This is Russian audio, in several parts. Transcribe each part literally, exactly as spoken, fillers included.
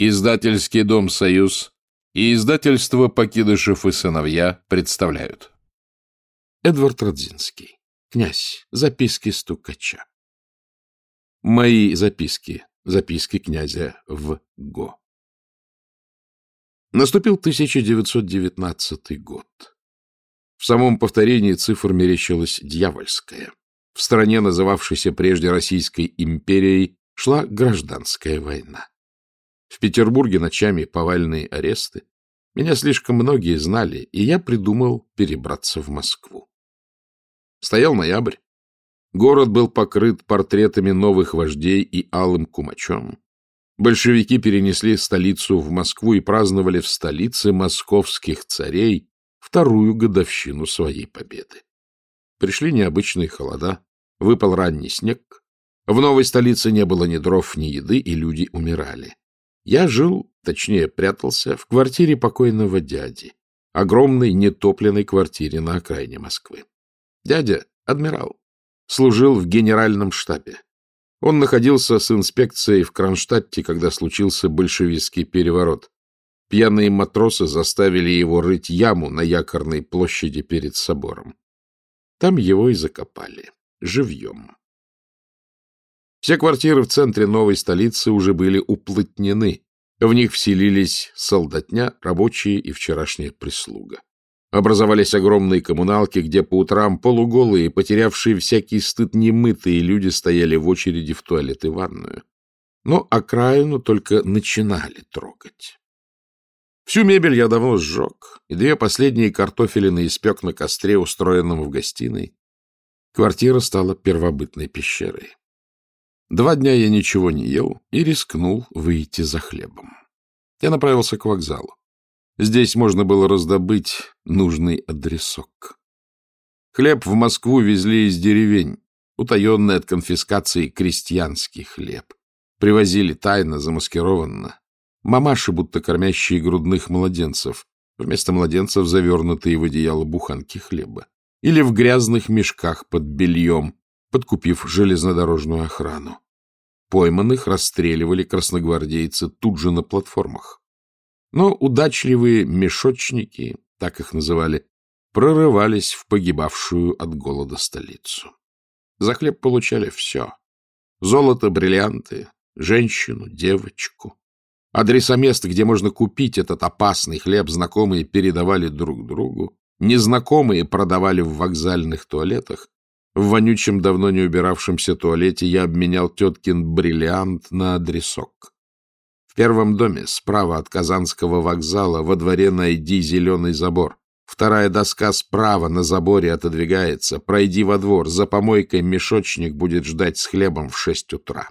Издательский дом «Союз» и издательство «Покидышев и сыновья» представляют. Эдвард Радзинский. Князь. Записки стукача. Мои записки. Записки князя В. Го. Наступил тысяча девятьсот девятнадцатый год. В самом повторении цифр мерещилась дьявольская. В стране, называвшейся прежде Российской империей, шла гражданская война. В Петербурге ночами повальные аресты. Меня слишком многие знали, и я придумал перебраться в Москву. Стоял ноябрь. Город был покрыт портретами новых вождей и алым кумачом. Большевики перенесли столицу в Москву и праздновали в столице московских царей вторую годовщину своей победы. Пришли необычные холода, выпал ранний снег. В новой столице не было ни дров, ни еды, и люди умирали. Я жил, точнее прятался, в квартире покойного дяди, огромной нетопленной квартире на окраине Москвы. Дядя, адмирал, служил в генеральном штабе. Он находился с инспекцией в Кронштадте, когда случился большевистский переворот. Пьяные матросы заставили его рыть яму на Якорной площади перед собором. Там его и закопали, живьем. Все квартиры в центре новой столицы уже были уплотнены. В них вселились солдатня, рабочие и вчерашняя прислуга. Образовались огромные коммуналки, где по утрам полуголые, потерявшие всякий стыд немытые люди стояли в очереди в туалет и ванную. Но окраину только начинали трогать. Всю мебель я давно сжег, и две последние картофелины испек на костре, устроенном в гостиной. Квартира стала первобытной пещерой. Два дня я ничего не ел и рискнул выйти за хлебом. Я направился к вокзалу. Здесь можно было раздобыть нужный адресок. Хлеб в Москву везли из деревень, утаенный от конфискации крестьянский хлеб. Привозили тайно, замаскированно. Мамаши, будто кормящие грудных младенцев, вместо младенцев завернутые в одеяло буханки хлеба. Или в грязных мешках под бельем, подкупив железнодорожную охрану. Пойманных расстреливали красногвардейцы тут же на платформах. Но удачливые мешочники, так их называли, прорывались в погибавшую от голода столицу. За хлеб получали все. Золото, бриллианты, женщину, девочку. Адреса мест, где можно купить этот опасный хлеб, знакомые передавали друг другу, незнакомые продавали в вокзальных туалетах. В вонючем, давно не убиравшемся туалете я обменял теткин бриллиант на адресок. В первом доме, справа от Казанского вокзала, во дворе найди зеленый забор. Вторая доска справа на заборе отодвигается. Пройди во двор, за помойкой мешочник будет ждать с хлебом в шесть утра.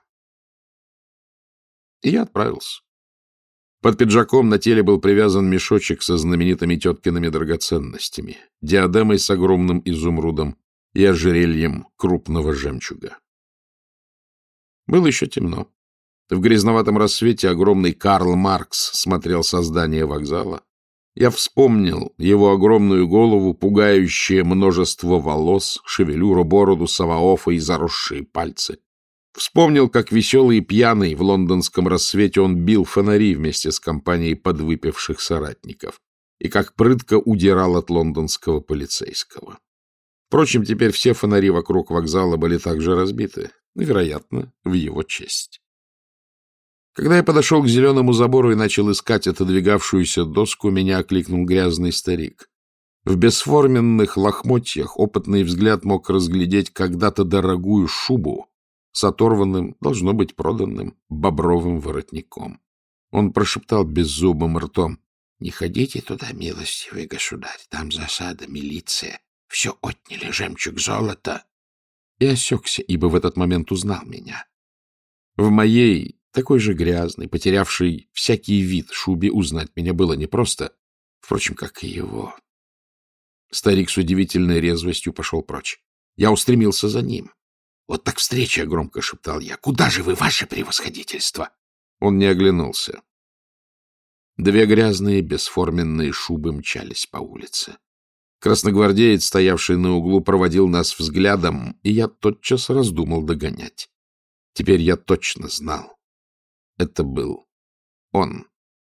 И я отправился. Под пиджаком на теле был привязан мешочек со знаменитыми теткиными драгоценностями, диадемой с огромным изумрудом и ожерельем крупного жемчуга. Было еще темно. В грязноватом рассвете огромный Карл Маркс смотрел со здания вокзала. Я вспомнил его огромную голову, пугающее множество волос, шевелюру, бороду, саваофа и заросшие пальцы. Вспомнил, как веселый и пьяный в лондонском рассвете он бил фонари вместе с компанией подвыпивших соратников и как прытко удирал от лондонского полицейского. Впрочем, теперь все фонари вокруг вокзала были также разбиты, вероятно, в его честь. Когда я подошел к зеленому забору и начал искать отодвигавшуюся доску, меня окликнул грязный старик. В бесформенных лохмотьях опытный взгляд мог разглядеть когда-то дорогую шубу с оторванным, должно быть проданным, бобровым воротником. Он прошептал беззубым ртом: — Не ходите туда, милостивый государь, там засада, милиция. Все отняли, жемчуг, золото. И осекся, ибо в этот момент узнал меня. В моей, такой же грязной, потерявшей всякий вид шубе, узнать меня было непросто, впрочем, как и его. Старик с удивительной резвостью пошел прочь. Я устремился за ним. — Вот так встреча! — громко шептал я. — Куда же вы, ваше превосходительство? Он не оглянулся. Две грязные бесформенные шубы мчались по улице. Красногвардеец, стоявший на углу, проводил нас взглядом, и я тотчас раздумал догонять. Теперь я точно знал. Это был он.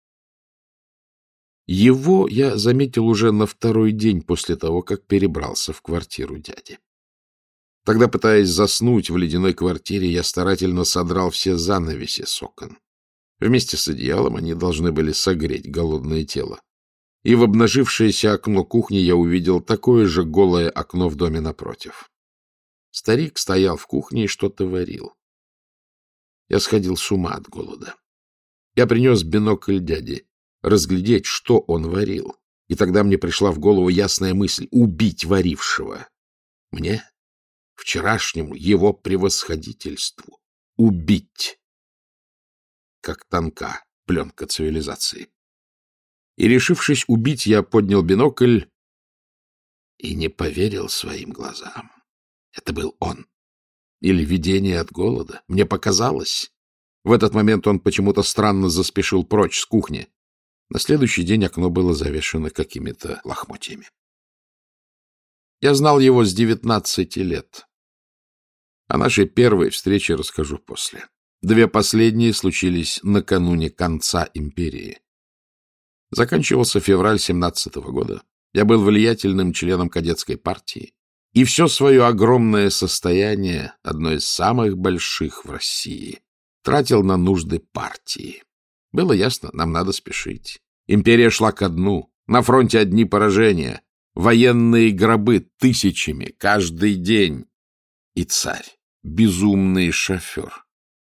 Его я заметил уже на второй день после того, как перебрался в квартиру дяди. Тогда, пытаясь заснуть в ледяной квартире, я старательно содрал все занавеси с окон. Вместе с одеялом они должны были согреть голодное тело. И в обнажившееся окно кухни я увидел такое же голое окно в доме напротив. Старик стоял в кухне и что-то варил. Я сходил с ума от голода. Я принес бинокль дяди, разглядеть, что он варил. И тогда мне пришла в голову ясная мысль — убить варившего. Мне, вчерашнему его превосходительству, убить. Как тонка пленка цивилизации. И, решившись убить, я поднял бинокль и не поверил своим глазам. Это был он. Или видение от голода. Мне показалось. В этот момент он почему-то странно заспешил прочь с кухни. На следующий день окно было завешено какими-то лохмотьями. Я знал его с девятнадцати лет. О нашей первой встрече расскажу после. Две последние случились накануне конца империи. Заканчивался февраль семнадцатого года. Я был влиятельным членом кадетской партии, и все свое огромное состояние, одно из самых больших в России, тратил на нужды партии. Было ясно, нам надо спешить. Империя шла ко дну, на фронте одни поражения, военные гробы тысячами каждый день. И царь, безумный шофер,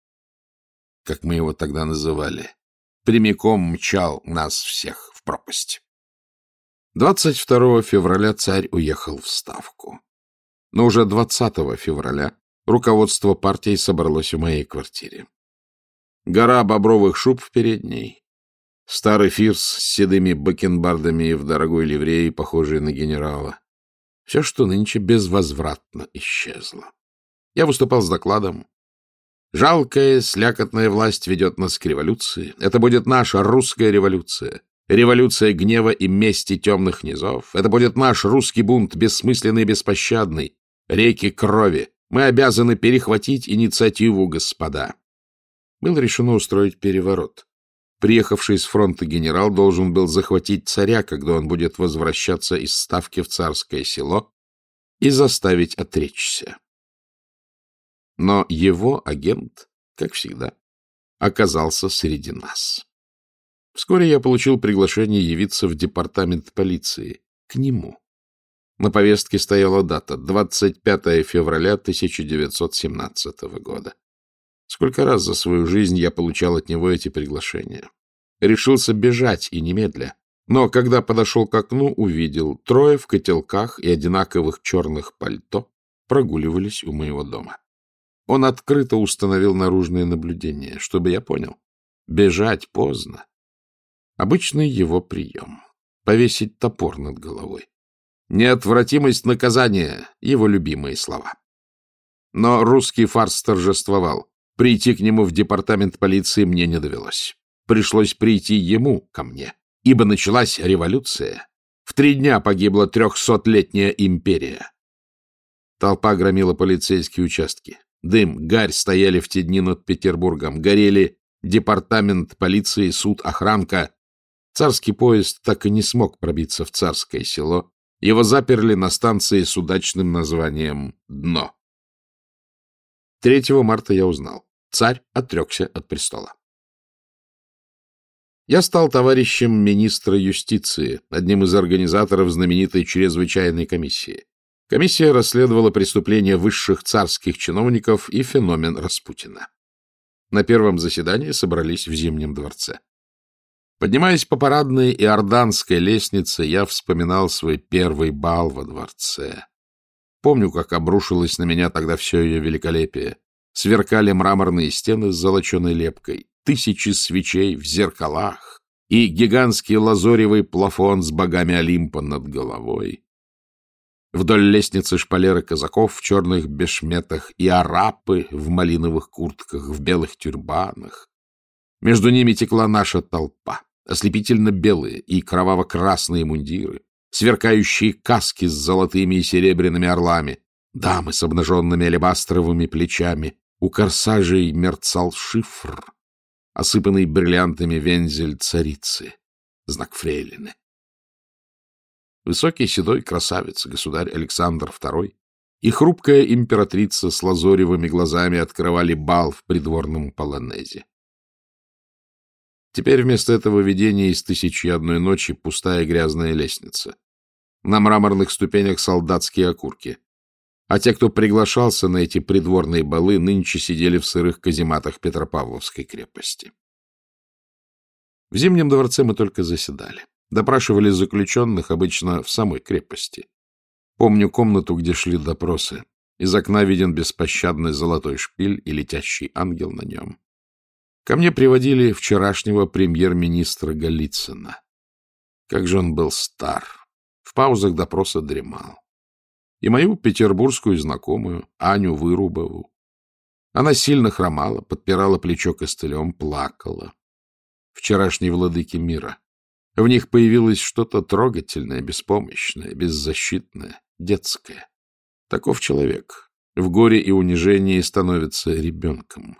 как мы его тогда называли, прямиком мчал нас всех в пропасть. двадцать второго февраля царь уехал в Ставку. Но уже двадцатого февраля руководство партии собралось в моей квартире. Гора бобровых шуб в передней, старый фирс с седыми бакенбардами и в дорогой ливреи, похожий на генерала. Все, что нынче безвозвратно исчезло. Я выступал с докладом. Жалкая, слякотная власть ведет нас к революции. Это будет наша русская революция. Революция гнева и мести темных низов. Это будет наш русский бунт, бессмысленный и беспощадный. Реки крови. Мы обязаны перехватить инициативу, господа. Было решено устроить переворот. Приехавший с фронта генерал должен был захватить царя, когда он будет возвращаться из Ставки в Царское Село, и заставить отречься. Но его агент, как всегда, оказался среди нас. Вскоре я получил приглашение явиться в департамент полиции, к нему. На повестке стояла дата — двадцать пятое февраля тысяча девятьсот семнадцатого года. Сколько раз за свою жизнь я получал от него эти приглашения. Решился бежать и немедля, но когда подошел к окну, увидел, трое в котелках и одинаковых черных пальто прогуливались у моего дома. Он открыто установил наружное наблюдение, чтобы я понял. Бежать поздно. Обычный его прием. Повесить топор над головой. Неотвратимость наказания — его любимые слова. Но русский фарс торжествовал. Прийти к нему в департамент полиции мне не довелось. Пришлось прийти ему ко мне, ибо началась революция. В три дня погибла трехсотлетняя империя. Толпа громила полицейские участки. Дым, гарь стояли в те дни над Петербургом. Горели департамент полиции, суд, охранка. Царский поезд так и не смог пробиться в Царское Село. Его заперли на станции с удачным названием «Дно». третьего марта я узнал. Царь отрекся от престола. Я стал товарищем министра юстиции, одним из организаторов знаменитой чрезвычайной комиссии. Комиссия расследовала преступления высших царских чиновников и феномен Распутина. На первом заседании собрались в Зимнем дворце. Поднимаясь по парадной иорданской лестнице, я вспоминал свой первый бал во дворце. Помню, как обрушилось на меня тогда все ее великолепие. Сверкали мраморные стены с золоченой лепкой, тысячи свечей в зеркалах и гигантский лазоревый плафон с богами Олимпа над головой. Вдоль лестницы шпалеры казаков в черных бешметах и арапы в малиновых куртках, в белых тюрбанах. Между ними текла наша толпа, ослепительно белые и кроваво-красные мундиры, сверкающие каски с золотыми и серебряными орлами, дамы с обнаженными алебастровыми плечами, у корсажей мерцал шифр. осыпанный бриллиантами вензель царицы, знак фрейлины. Высокий седой красавец, государь Александр второй, и хрупкая императрица с лазоревыми глазами открывали бал в придворном полонезе. Теперь вместо этого видения из «Тысячи и одной ночи» пустая грязная лестница. На мраморных ступенях солдатские окурки. А те, кто приглашался на эти придворные балы, нынче сидели в сырых казематах Петропавловской крепости. В Зимнем дворце мы только заседали. Допрашивали заключенных обычно в самой крепости. Помню комнату, где шли допросы. Из окна виден беспощадный золотой шпиль и летящий ангел на нем. Ко мне приводили вчерашнего премьер-министра Голицына. Как же он был стар. В паузах допроса дремал. И мою петербургскую знакомую, Аню Вырубову. Она сильно хромала, подпирала плечо костылем, плакала. Вчерашние владыки мира. В них появилось что-то трогательное, беспомощное, беззащитное, детское. Таков человек. В горе и унижении становится ребенком.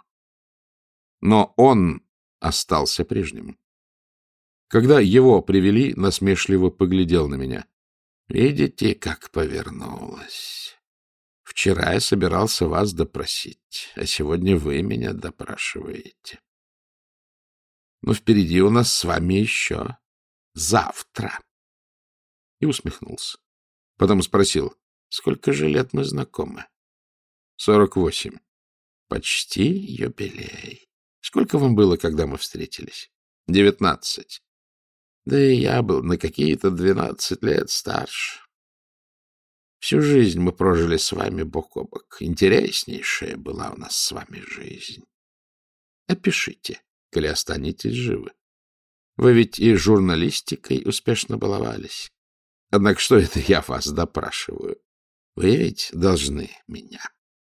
Но он остался прежним. Когда его привели, насмешливо поглядел на меня. Видите, как повернулось. Вчера я собирался вас допросить, а сегодня вы меня допрашиваете. Но впереди у нас с вами еще завтра. И усмехнулся. Потом спросил, сколько же лет мы знакомы? Сорок восемь. Почти юбилей. Сколько вам было, когда мы встретились? Девятнадцать. Да и я был на какие-то двенадцать лет старше. Всю жизнь мы прожили с вами бок о бок. Интереснейшая была у нас с вами жизнь. Опишите, коли останетесь живы. Вы ведь и журналистикой успешно баловались. Однако что это я вас допрашиваю? Вы ведь должны меня.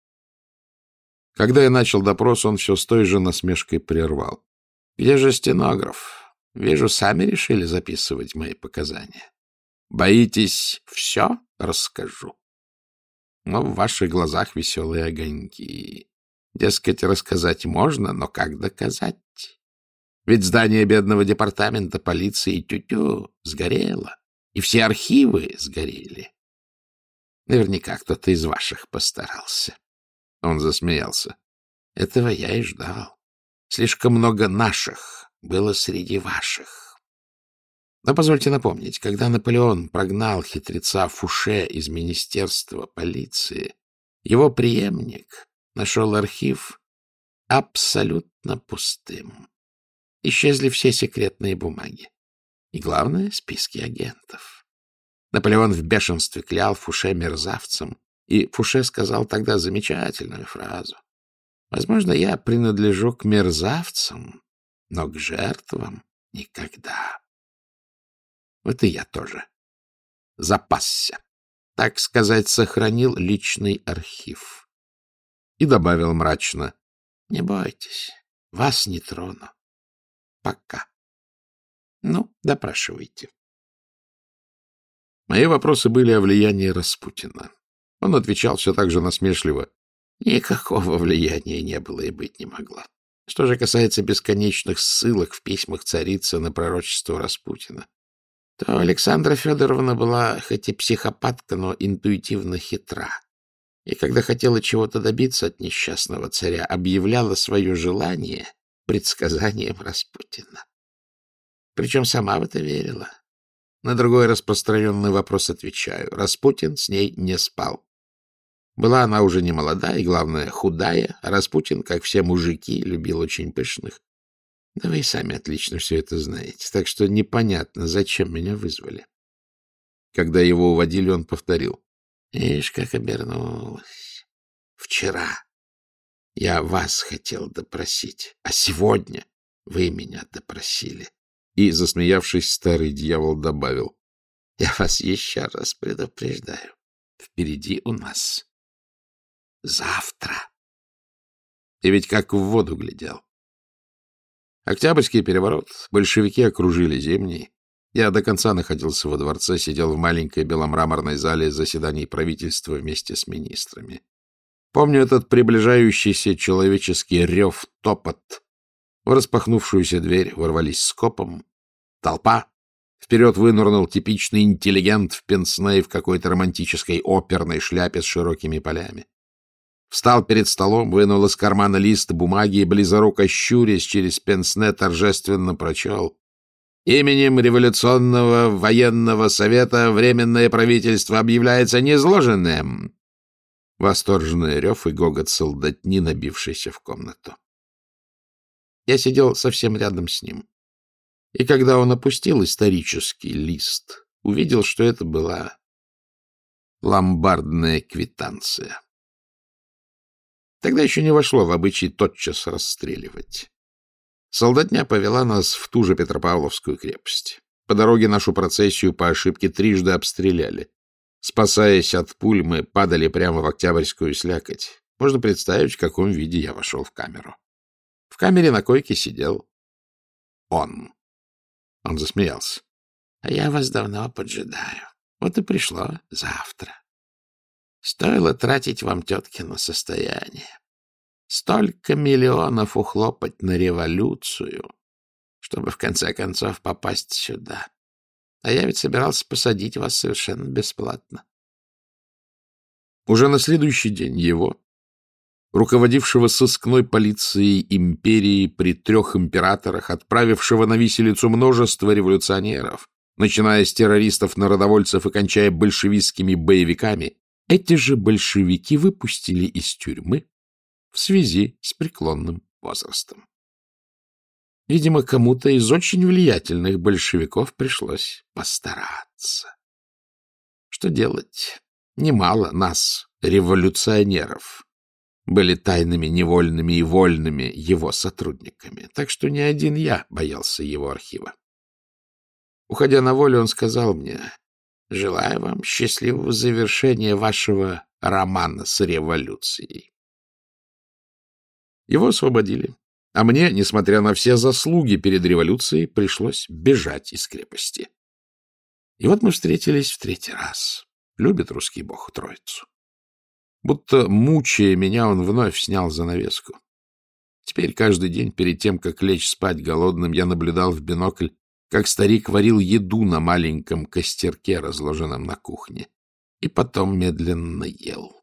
Когда я начал допрос, он все с той же насмешкой прервал. Где же стенограф? Вижу, сами решили записывать мои показания. Боитесь, все расскажу? Но в ваших глазах веселые огоньки. Дескать, рассказать можно, но как доказать? Ведь здание бедного департамента полиции тю-тю сгорело, и все архивы сгорели. Наверняка кто-то из ваших постарался. Он засмеялся. Этого я и ждал. Слишком много наших было среди ваших. Но позвольте напомнить, когда Наполеон прогнал хитреца Фуше из Министерства полиции, его преемник нашел архив абсолютно пустым. Исчезли все секретные бумаги. И, главное, списки агентов. Наполеон в бешенстве клял Фуше мерзавцем, и Фуше сказал тогда замечательную фразу. Возможно, я принадлежу к мерзавцам, но к жертвам никогда. Вот и я тоже запасся, так сказать, сохранил личный архив. И добавил мрачно, не бойтесь, вас не трону. Пока. Ну, допрашивайте. Мои вопросы были о влиянии Распутина. Он отвечал все так же насмешливо. Никакого влияния не было и быть не могло. Что же касается бесконечных ссылок в письмах царицы на пророчество Распутина, то Александра Федоровна была хоть и психопатка, но интуитивно хитра. И когда хотела чего-то добиться от несчастного царя, объявляла свое желание предсказанием Распутина. Причем сама в это верила. На другой распространенный вопрос отвечаю. Распутин с ней не спал. Была она уже не молода и, главное, худая, а Распутин, как все мужики, любил очень пышных. Да вы и сами отлично все это знаете, так что непонятно, зачем меня вызвали. Когда его уводили, он повторил. Ишь, как обернулось. Вчера я вас хотел допросить, а сегодня вы меня допросили. И, засмеявшись, старый дьявол добавил. Я вас еще раз предупреждаю. Впереди у нас завтра. И ведь как в воду глядел. Октябрьский переворот. Большевики окружили Зимний. Я до конца находился во дворце, сидел в маленькой беломраморной зале заседаний правительства вместе с министрами. Помню этот приближающийся человеческий рев, топот. В распахнувшуюся дверь ворвались скопом. Толпа. Вперед вынырнул типичный интеллигент в пенсне и в какой-то романтической оперной шляпе с широкими полями. Встал перед столом, вынул из кармана лист бумаги и, близоруко щурясь через пенсне, торжественно прочел: «Именем Революционного военного совета Временное правительство объявляется низложенным». Восторженный рев и гогот солдатни, набившийся в комнату. Я сидел совсем рядом с ним. И когда он опустил исторический лист, увидел, что это была ломбардная квитанция. Тогда еще не вошло в обычай тотчас расстреливать. Солдатня повела нас в ту же Петропавловскую крепость. По дороге нашу процессию по ошибке трижды обстреляли. Спасаясь от пуль, мы падали прямо в октябрьскую слякоть. Можно представить, в каком виде я вошел в камеру. В камере на койке сидел он. Он засмеялся. — А я вас давно поджидаю. Вот и пришло завтра. Стоило тратить вам теткино состояние. Столько миллионов ухлопать на революцию, чтобы в конце концов попасть сюда. А я ведь собирался посадить вас совершенно бесплатно. Уже на следующий день его, руководившего сыскной полицией империи при трех императорах, отправившего на виселицу множество революционеров, начиная с террористов-народовольцев и кончая большевистскими боевиками, эти же большевики выпустили из тюрьмы в связи с преклонным возрастом. Видимо, кому-то из очень влиятельных большевиков пришлось постараться. Что делать? Немало нас, революционеров, были тайными, невольными и вольными его сотрудниками, так что не один я боялся его архива. Уходя на волю, он сказал мне: «Желаю вам счастливого завершения вашего романа с революцией». Его освободили, а мне, несмотря на все заслуги перед революцией, пришлось бежать из крепости. И вот мы встретились в третий раз. Любит русский бог Троицу. Будто, мучая меня, он вновь снял занавеску. Теперь каждый день перед тем, как лечь спать голодным, я наблюдал в бинокль, как старик варил еду на маленьком костерке, разложенном на кухне, и потом медленно ел.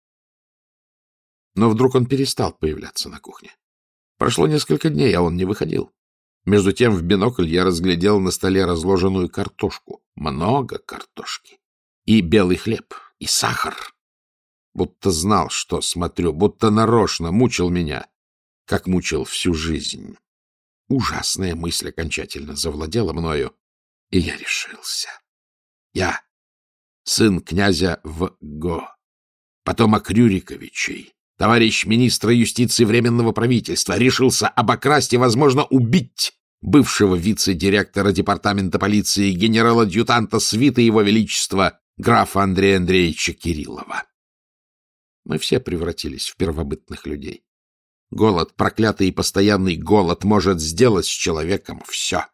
Но вдруг он перестал появляться на кухне. Прошло несколько дней, а он не выходил. Между тем в бинокль я разглядел на столе разложенную картошку, много картошки, и белый хлеб, и сахар. Будто знал, что смотрю, будто нарочно мучил меня, как мучил всю жизнь. Ужасная мысль окончательно завладела мною, и я решился. Я, сын князя В.Го, потомок Рюриковичей, товарищ министра юстиции Временного правительства, решился обокрасть и, возможно, убить бывшего вице-директора департамента полиции, генерала-адъютанта свиты Его Величества, графа Андрея Андреевича Кириллова. Мы все превратились в первобытных людей. Голод, проклятый и постоянный голод, может сделать с человеком все.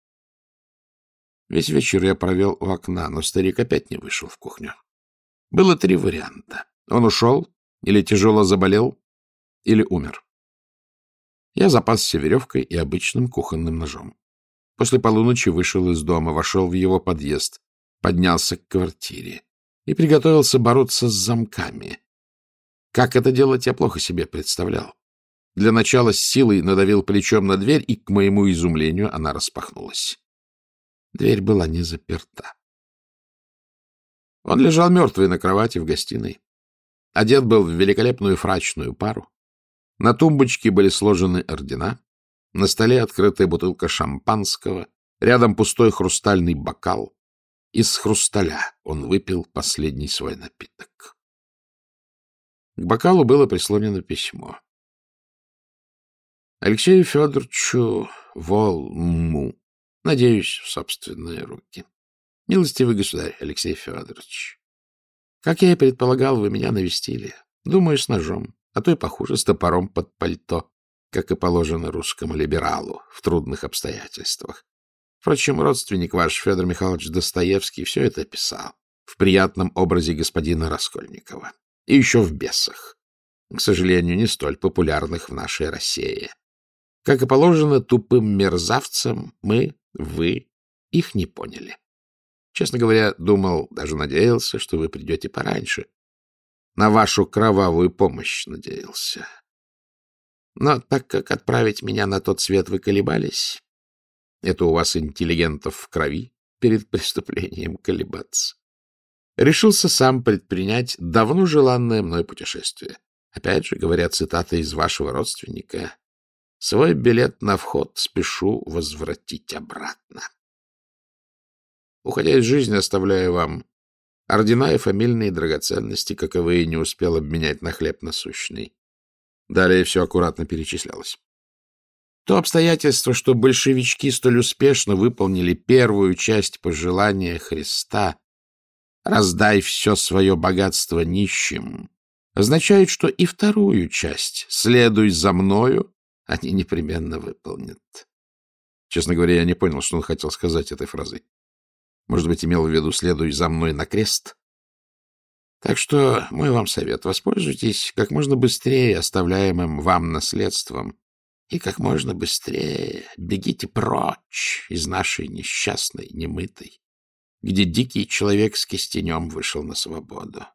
Весь вечер я провел у окна, но старик опять не вышел в кухню. Было три варианта. Он ушел, или тяжело заболел, или умер. Я запасся веревкой и обычным кухонным ножом. После полуночи вышел из дома, вошел в его подъезд, поднялся к квартире и приготовился бороться с замками. Как это делать, я плохо себе представлял. Для начала с силой надавил плечом на дверь, и, к моему изумлению, она распахнулась. Дверь была не заперта. Он лежал мертвый на кровати в гостиной. Одет был в великолепную фрачную пару. На тумбочке были сложены ордена. На столе открытая бутылка шампанского. Рядом пустой хрустальный бокал. Из хрусталя он выпил последний свой напиток. К бокалу было прислонено письмо. Алексею Федоровичу Волму. Надеюсь, в собственные руки. Милостивый государь Алексей Федорович, как я и предполагал, вы меня навестили. Думаю, с ножом, а то и похуже, с топором под пальто, как и положено русскому либералу в трудных обстоятельствах. Впрочем, родственник ваш, Федор Михайлович Достоевский, все это писал в приятном образе господина Раскольникова. И еще в «Бесах», к сожалению, не столь популярных в нашей России. Как и положено тупым мерзавцам, мы, вы, их не поняли. Честно говоря, думал, даже надеялся, что вы придете пораньше. На вашу кровавую помощь надеялся. Но так как отправить меня на тот свет вы колебались, это у вас интеллигентов в крови перед преступлением колебаться, решился сам предпринять давно желанное мной путешествие. Опять же, говоря цитата из вашего родственника, «Свой билет на вход спешу возвратить обратно». Уходя из жизни, оставляю вам ордена и фамильные драгоценности, каковые не успел обменять на хлеб насущный. Далее все аккуратно перечислялось. То обстоятельство, что большевички столь успешно выполнили первую часть пожелания Христа «раздай все свое богатство нищим», означает, что и вторую часть «следуй за мною» они непременно выполнят. Честно говоря, я не понял, что он хотел сказать этой фразой. Может быть, имел в виду «следуй за мной на крест»? Так что мой вам совет — воспользуйтесь как можно быстрее оставляемым вам наследством и как можно быстрее бегите прочь из нашей несчастной, немытой, где дикий человек с кистенем вышел на свободу.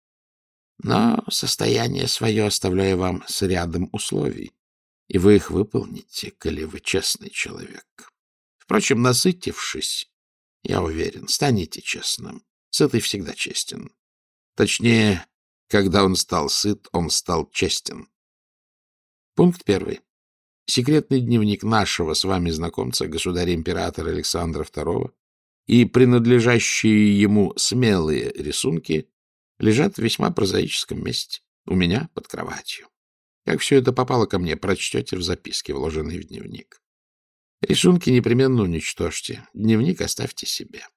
Но состояние свое оставляю вам с рядом условий, и вы их выполните, коли вы честный человек. Впрочем, насытившись, я уверен, станете честным. Сытый всегда честен. Точнее, когда он стал сыт, он стал честен. Пункт первый. Секретный дневник нашего с вами знакомца, государя-императора Александра второго, и принадлежащие ему смелые рисунки лежат в весьма прозаическом месте, у меня под кроватью. Как все это попало ко мне, прочтете в записке, вложенной в дневник. Рисунки непременно уничтожьте, дневник оставьте себе.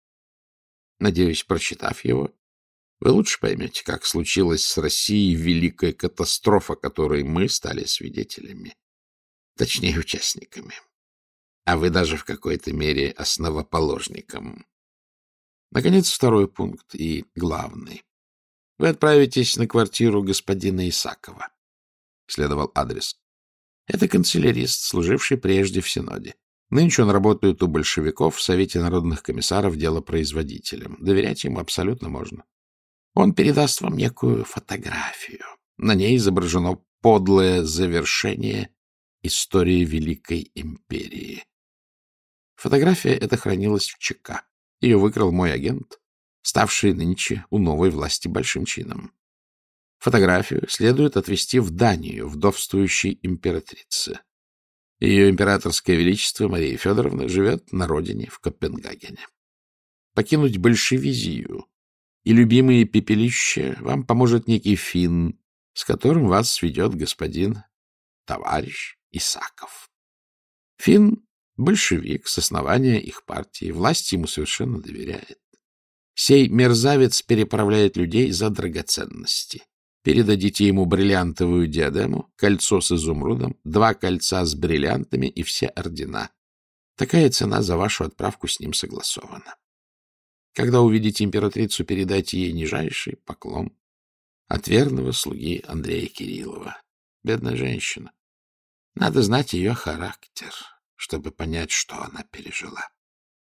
Надеюсь, прочитав его, вы лучше поймете, как случилась с Россией великая катастрофа, которой мы стали свидетелями, точнее, участниками, а вы даже в какой-то мере основоположником. Наконец, второй пункт и главный. Вы отправитесь на квартиру господина Исакова. Следовал адрес. Это канцелярист, служивший прежде в Синоде. Нынче он работает у большевиков в Совете народных комиссаров делопроизводителем. Доверять ему абсолютно можно. Он передаст вам некую фотографию. На ней изображено подлое завершение истории Великой империи. Фотография эта хранилась в ЧК. Ее выкрал мой агент, ставший нынче у новой власти большим чином. Фотографию следует отвезти в Данию, вдовствующей императрице. Ее императорское величество Мария Федоровна живет на родине в Копенгагене. Покинуть большевизию и любимые пепелища вам поможет некий финн, с которым вас сведет господин товарищ Исаков. Финн — большевик с основания их партии, власть ему совершенно доверяет. Сей мерзавец переправляет людей за драгоценности. Передадите ему бриллиантовую диадему, кольцо с изумрудом, два кольца с бриллиантами и все ордена. Такая цена за вашу отправку с ним согласована. Когда увидите императрицу, передайте ей нижайший поклон от верного слуги Андрея Кириллова. Бедная женщина. Надо знать ее характер, чтобы понять, что она пережила.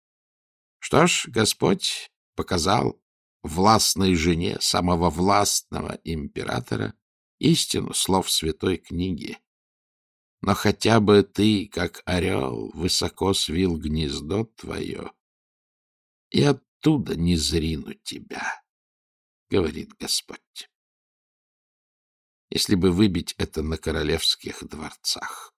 Что ж, Господь показал властной жене самого властного императора истину слов святой книги. Но хотя бы ты, как орел, высоко свил гнездо твое, и оттуда не зрину тебя, говорит Господь. Если бы выбить это на королевских дворцах.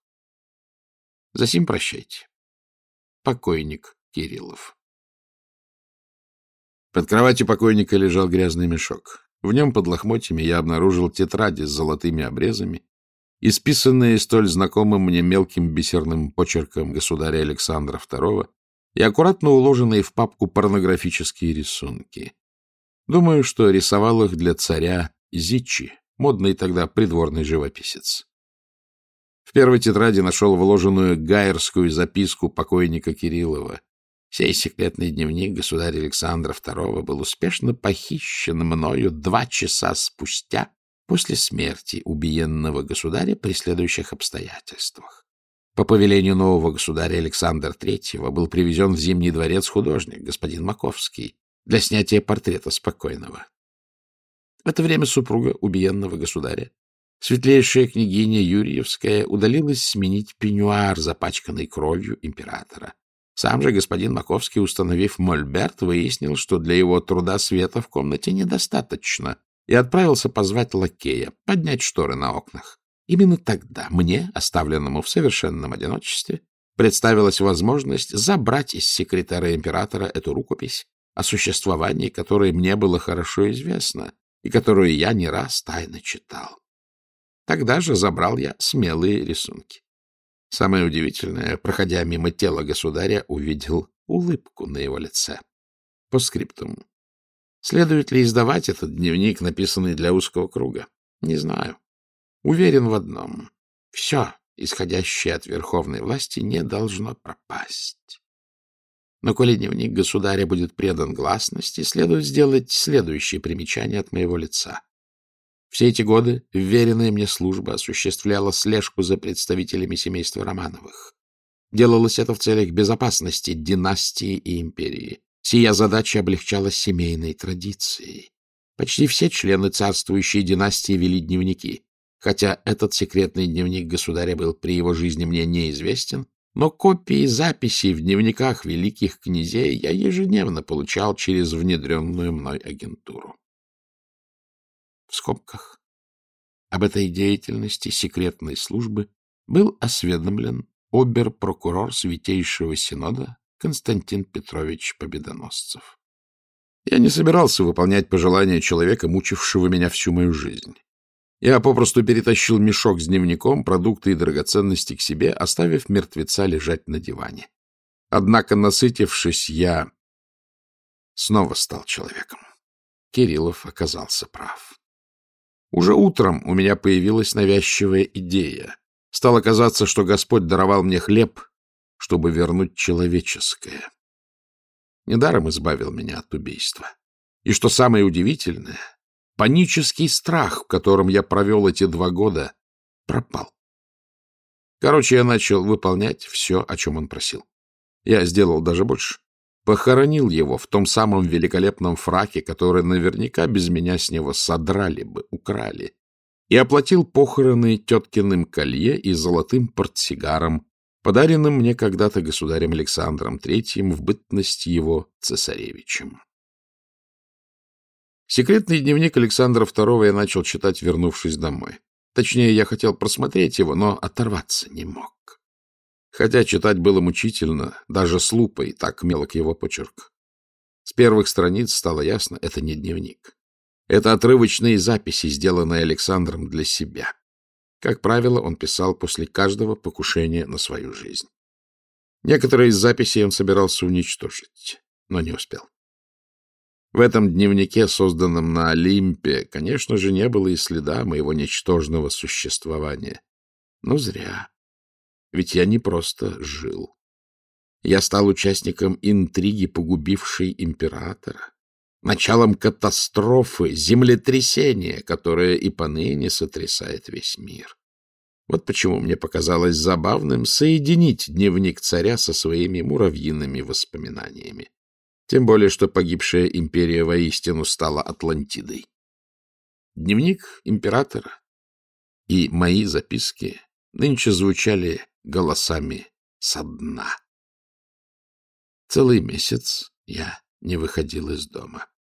Засим прощайте. Покойник Кириллов. Под кроватью покойника лежал грязный мешок. В нем под лохмотьями я обнаружил тетради с золотыми обрезами, исписанные столь знакомым мне мелким бисерным почерком государя Александра второго и аккуратно уложенные в папку порнографические рисунки. Думаю, что рисовал их для царя Зичи, модный тогда придворный живописец. В первой тетради нашел вложенную гайерскую записку покойника Кириллова. Сей секретный дневник государя Александра второго был успешно похищен мною два часа спустя после смерти убиенного государя при следующих обстоятельствах. По повелению нового государя Александра Третьего был привезен в Зимний дворец художник, господин Маковский, для снятия портрета спокойного. В это время супруга убиенного государя, светлейшая княгиня Юрьевская, удалилась сменить пеньюар, запачканный кровью императора. Сам же господин Маковский, установив мольберт, выяснил, что для его труда света в комнате недостаточно, и отправился позвать лакея, поднять шторы на окнах. Именно тогда мне, оставленному в совершенном одиночестве, представилась возможность забрать из секретаря императора эту рукопись, о существовании которой мне было хорошо известно и которую я не раз тайно читал. Тогда же забрал я смелые рисунки. Самое удивительное, проходя мимо тела государя, увидел улыбку на его лице. По скриптум. Следует ли издавать этот дневник, написанный для узкого круга? Не знаю. Уверен в одном. Все, исходящее от верховной власти, не должно пропасть. Но коли дневник государя будет предан гласности, следует сделать следующее примечание от моего лица. Все эти годы вверенная мне служба осуществляла слежку за представителями семейства Романовых. Делалось это в целях безопасности династии и империи. Сия задача облегчалась семейной традицией. Почти все члены царствующей династии вели дневники. Хотя этот секретный дневник государя был при его жизни мне неизвестен, но копии записей в дневниках великих князей я ежедневно получал через внедренную мной агентуру. В скобках. Об этой деятельности секретной службы был осведомлен обер-прокурор Святейшего Синода Константин Петрович Победоносцев. Я не собирался выполнять пожелания человека, мучившего меня всю мою жизнь. Я попросту перетащил мешок с дневником, продукты и драгоценности к себе, оставив мертвеца лежать на диване. Однако, насытившись, я снова стал человеком. Кириллов оказался прав. Уже утром у меня появилась навязчивая идея. Стало казаться, что Господь даровал мне хлеб, чтобы вернуть человеческое. Недаром избавил меня от убийства. И что самое удивительное, панический страх, в котором я провел эти два года, пропал. Короче, я начал выполнять все, о чем он просил. Я сделал даже больше. Похоронил его в том самом великолепном фраке, который наверняка без меня с него содрали бы, украли, и оплатил похороны теткиным колье и золотым портсигаром, подаренным мне когда-то государем Александром Третьим в бытность его цесаревичем. Секретный дневник Александра Второго я начал читать, вернувшись домой. Точнее, я хотел просмотреть его, но оторваться не мог. Хотя читать было мучительно, даже с лупой, так мелок его почерк. С первых страниц стало ясно, это не дневник. Это отрывочные записи, сделанные Александром для себя. Как правило, он писал после каждого покушения на свою жизнь. Некоторые из записей он собирался уничтожить, но не успел. В этом дневнике, созданном на Олимпе, конечно же, не было и следа моего ничтожного существования. Но зря. Ведь я не просто жил. Я стал участником интриги, погубившей императора, началом катастрофы, землетрясения, которое и поныне сотрясает весь мир. Вот почему мне показалось забавным соединить дневник царя со своими муравьиными воспоминаниями. Тем более, что погибшая империя воистину стала Атлантидой. Дневник императора и мои записки нынче звучали голосами со дна. Целый месяц я не выходил из дома.